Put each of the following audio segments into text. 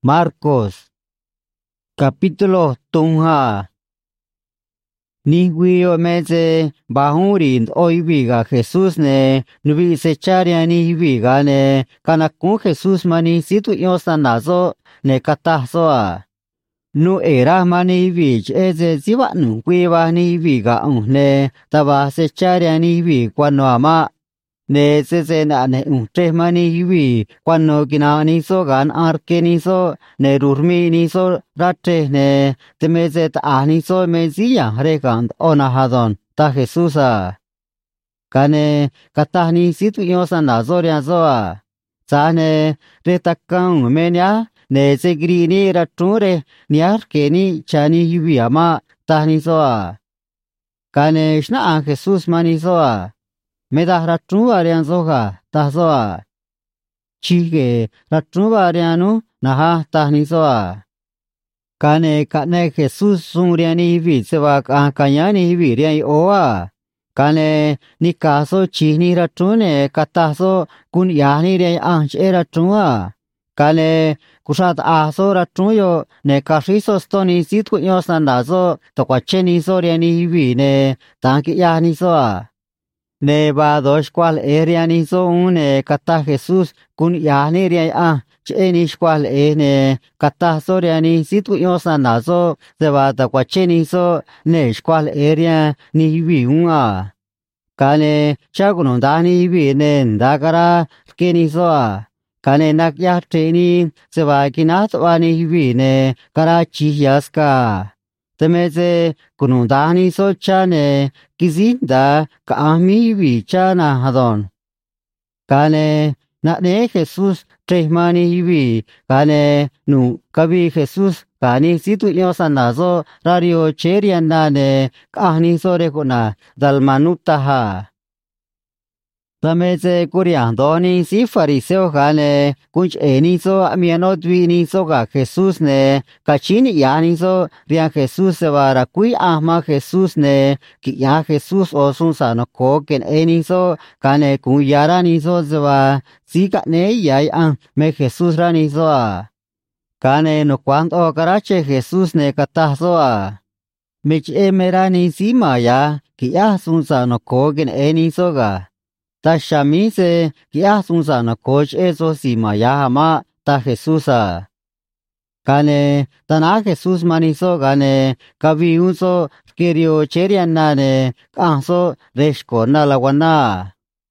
Marcos capítulo tunha ni wiyo meze bahurin oiviga Jesús ne nubi secharia ni viga ne kanakun Jesús mani situ yosa nazo ne katazoa nu era mani vich eze ziva nu wiva ni viga ne taba secharia ni vi kwano ama ne se na ne unte mani vi kwano kina ni so gan arke ni so ne rurmi ni so rate ne temeze ta ni so mezia rekan ona hadon ta Jesusa kane kata ni situ yosa na zoria zoa zane retakan menya ne segri ni rature ni arke ni chani vi ama ta ni soa kane shna Jesus mani soa meda ratu arian zoga tazoa chige ratu arianu naha tahni zoa kane Jesus sungriani vi sewa kanyani vi riai oa kane nikaso chini ratune kataso kun yani riai anch eratua kane kusat aso ratuyo ne kashiso stoni sitku yosandazo tokwacheni soriani vi ne tanki yani soa ne ba dos cual eriani so une kata Jesús kun yani ria cheni cual ne kata soriani situ yosa nazo se va ta kwacheni so ne cual eria ni vi unga kane chaguno dani vi ne ndagara keni so kane nakya treni se va kinat wani vi ne karachi yaska temeze kunundani so chane kizinda kaami vi chana hadon kane na ne Jesus tremani vi kane nu kabi Jesus kani situ yosa nazo radio cheriana ne kahni sore kuna dalmanuta ha tameze kuriandoni si fariseo kane kunch eni so amiano dwini so ga Jesus ne kachini yani so ria Jesus se vara kui ahma Jesus ne ki ya Jesus osun sano ko ken eni so kane kun yara ni so zwa si ka ne yai me Jesus rani so kane no cuanto karache Jesus ne kata so mich emerani si maya ki ya sun sano ko ken eni so ga ta shamise kia sunsa na coach eso si mayama ta Jesusa kane tana Jesus maniso kane kabi unso kerio cheriana ne kanso reshko na lawana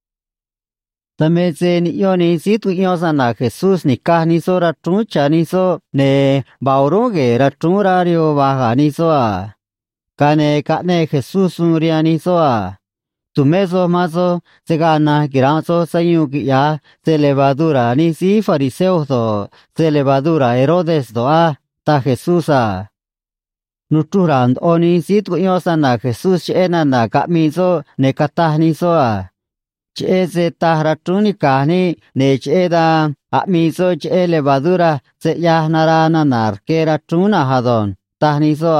tameze ni yoni situ yosa na Jesus ni kahni so ratu chani so ne bauroge ratu rario bahani so kane Jesus uriani so tumezo mazo se gana giranzo sayuki ya se levadura ni si fariseos do se levadura Herodes do ta Jesusa nuturand oni situ yosa na Jesus ena na kamizo ne katahni so che se tahratuni kahni ne cheda amizo che levadura se ya narana narkera tuna hadon tahni so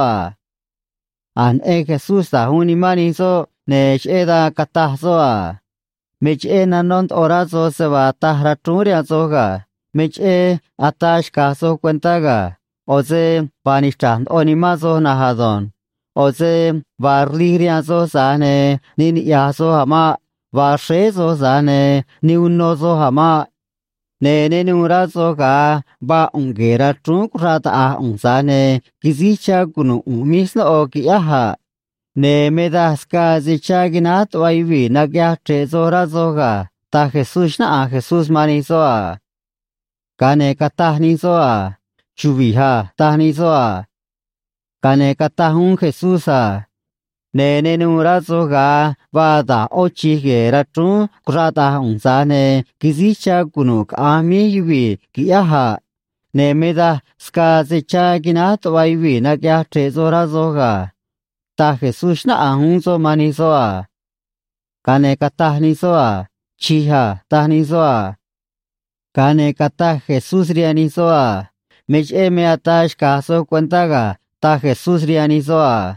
an Jesusa hunimani so ne cheda katazoa meche nanont orazo se va tahraturia zoga meche atash kaso cuentaga oze panistan onimazo nahadon oze varliria zo sane nin yazo hama varshezo sane ni unozo hama ne nurazo ga ba ungera trunk rata unsane kizicha kunu umisno okiaha ne medaska zichaginat waivi nagya trezora zoga ta Jesus na Jesus mani soa kane katahni soa chuviha tahni soa kane katahun Jesusa ne nura zoga vada ochi geratu kurata unsane kizicha kunuk ami yuvi kiaha ne medaska zichaginat waivi nagya trezora zoga ta Jesus na ahunzo mani soa kane katahni soa chiha tahni soa kane kata Jesus riani soa mech me atash kaso cuentaga ta Jesus riani soa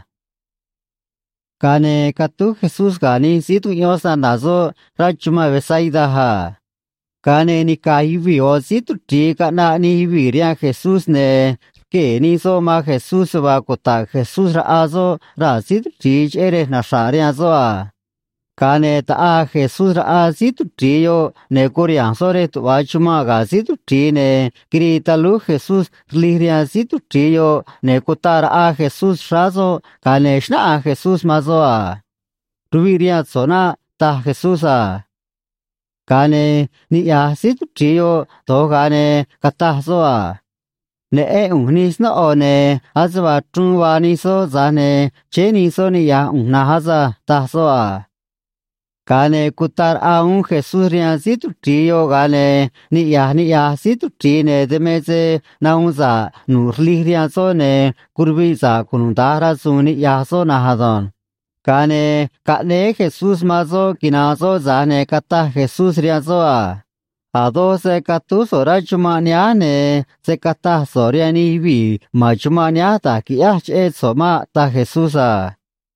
kane katu Jesus gani situ yosa nazo rachuma besaida ha Cả này ni cả hi vi ở xí tu trí cả na ni hi vi riêng Jesus nè kể ni so mà Jesus và cô ta Jesus ra azo ra xí tu trí chế na sa riêng zo à cả này ta Jesus ra xí tu trí yo nè cô riêng so re tu wa chuma ga xí tu trí nè kiri ta lu Jesus li riêng xí tu trí yo nè cô ta ra Jesus ra zo cả này shna Jesus mà zo à tu vi riêng so na ta Jesus à cả này ni ya xí tu trí yo to cả này cả ta zo à nè ni sno nè azwa trung wa ni so za nè che ni so ni ya na haza ta so à cả này kutar Jesus riêng xí tu trí yo cả này ni ya xí tu trí nè de me se na za nu li riêng so nè kurbi za kun ta ra su ni ya so na hazon cả này Jesus mà so kina so za nè kata Jesus riêng so à ado se katu so ra chuma nya nè se kata so riêng ni vi mà chuma nya ta ki che so ma ta Jesus à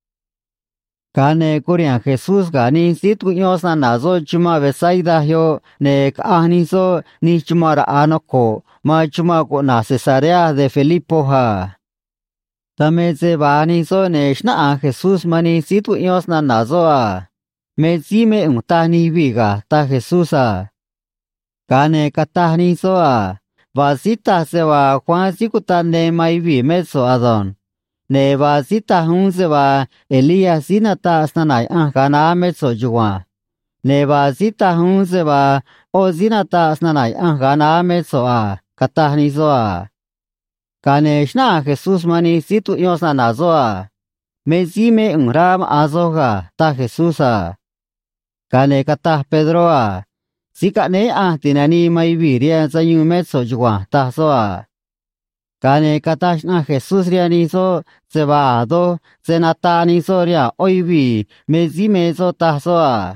cả này cô riêng Jesus cả ni xí tu yo sa na so chuma về sai da yo nè cả ni so ni chuma ra anoko mà chuma ko na Cesarea de Filipo ha tame se ba ni so ne shna Jesus mani xí tu yo sa na so à me si me ta ni vi ga ta Jesus à cả này kata ni so à và xí ta se va Juan xí ku ta ne mai vi me so adon nè và xí ta hung se va Elia xí na ta sna nai cả na me so juwa nè và xí ta hung se va o xí na ta sna nai cả na me so à kata ni so à cả này shna Jesus mani xí tu yo sa na so à me si me ram azo ga ta Jesus à cả này kata Pedro à xí cả này tinani mai vi riêng sa yu me so juwa ta so à cả này kata shna Jesus riêng ni so se va do se na ta ni so ria oi vi me si me so ta so à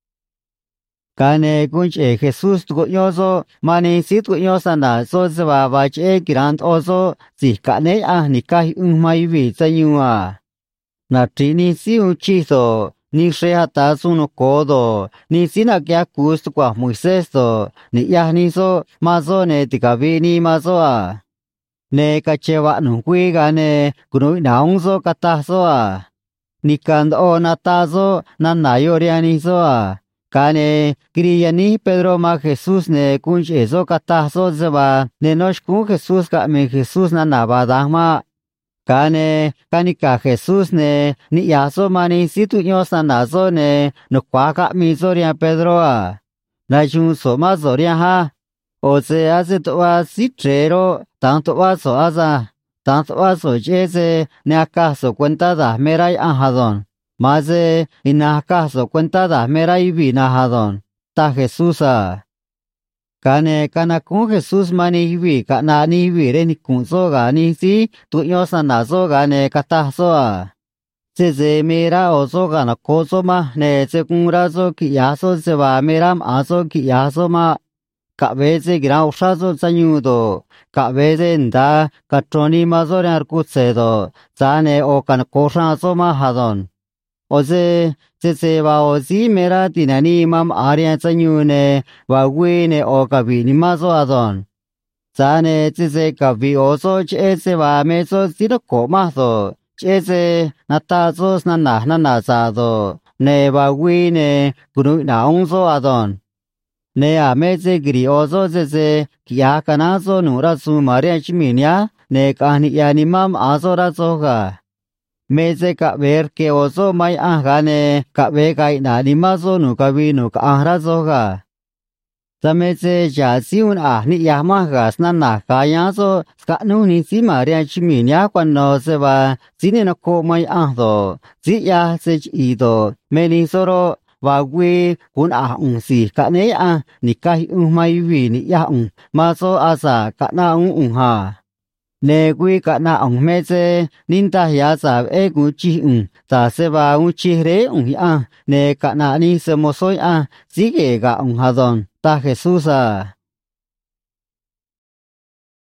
cả này cũng che Jesus tu yo so mani xí tu yo sa na so se va che grand o so xí cả này ni kai mai vi sa yu à na tri ni si u chi so ni shea ta su no kodo ni sina kya kus kwa Moises so ni ya ni so ma so ne tikavi ni ma so à ne ka chewa no kui ga ne kunoi naung so kata so à ni kan o na ta so na na yo ria ni so à ka ne kriya ni Pedro ma Jesus ne kun che so kata so zeba ne nosh ku Jesus ka me Jesus na ba da ma cả này canica Jesus nè ni ya so mani si tu yo sa na so nè no kwa ka mi so ria Pedro à na chung so ma so ria ha o se a se to wa si trero tang to wa so aza tang to wa so che se ne aka so cuenta da merai a hadon ma se ina aka so cuenta da merai vi na hadon ta Jesus à cả này cana cũng Jesus mani vi cả na ni vi re ni cũng so ga ni si tu yo sa na so ga ne kata so à se mera o so ga na ko so ma ne se kun ra so ki ya so se va meram a so ki ya so ma cả về se gira usha so sa nyu do cả về se nda ka troni ma so ra ku se do za ne o kan ko sa so ma ha don o se va o si mera tinani mam arya sa nyu ne va we ne o ka vi ni ma so a don za ne se ka vi o so che se va me so si do ko ma so che se na ta so na sa do ne va we ne guru na ong so a don ne a me se gri o so se ki ya kana so nu ra su ma re chi mi nya ne ka ni ya ni mam a so ra so ga me se ka ver ke o so mai a ga ne ka ve kai na ni ma so nu ka vi nu ka a ra so ga ta me se ja si un a ni ya ma ga sna na ka ya so ka nu ni si ma re chi mi nya kwan no se ba si ne no ko mai a so si ya se chi do me ni so ro và quê cuốn si cả nấy ni kai mai vi ni ya ma so asa cả na ha ne quê cả na me se nin ta ya sa e gu chi ta se va chi re ya ne cả na ni se mo so si ke ga ha don ta Jesus